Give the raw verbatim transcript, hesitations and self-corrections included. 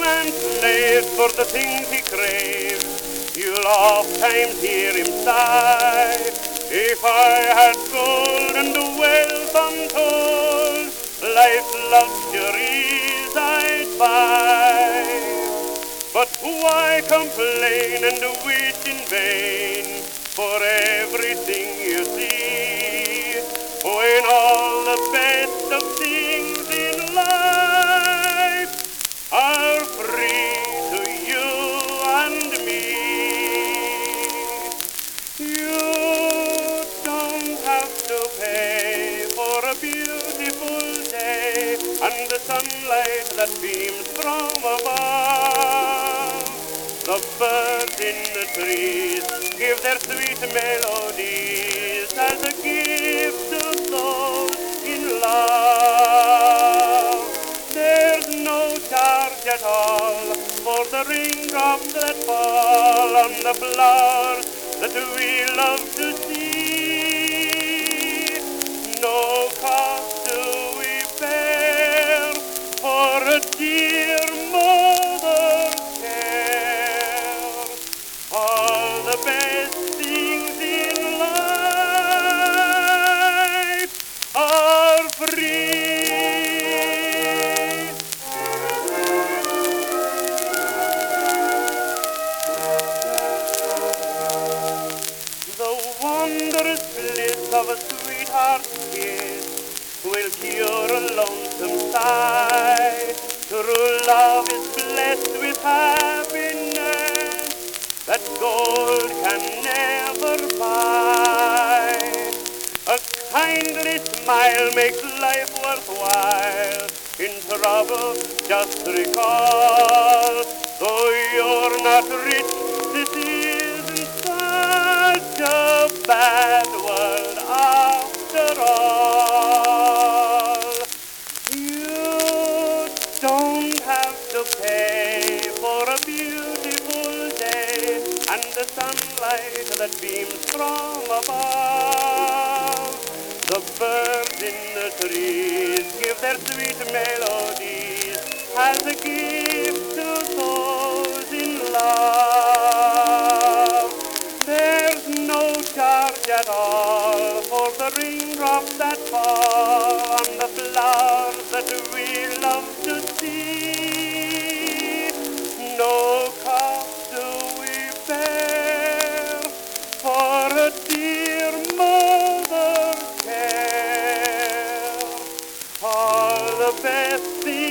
and slaves for the things he craves. You'll oft times hear him sigh, if I had gold and wealth untold, life's luxuries I'd buy. But why complain and wish in vain for everything you see, when all the best of things in life are free to you and me? You don't have to pay for a beautiful day and the sunlight that beams from above. The birds in the trees give their sweet melodies as a gift to those in love. There's no charge at all for the raindrops that fall on the flowers that we love to see. No cost do we bear for a dear mother's care. All the best things in life are free. The wondrous bliss of a sweetheart's kiss will cure a lonesome sigh. True love is blessed with happiness that gold can never buy. A kindly smile makes life worthwhile. In trouble, just recall, though you're not rich, this isn't such a bad world after all. You don't have to pay for a beautiful day and the sunlight that beams from above. The birds in the trees give their sweet melodies as a gift to those in love. There's no charge at all for the raindrops that fall on the flowers that we love to see. No cost do we bear for a dear mother's care. All the best things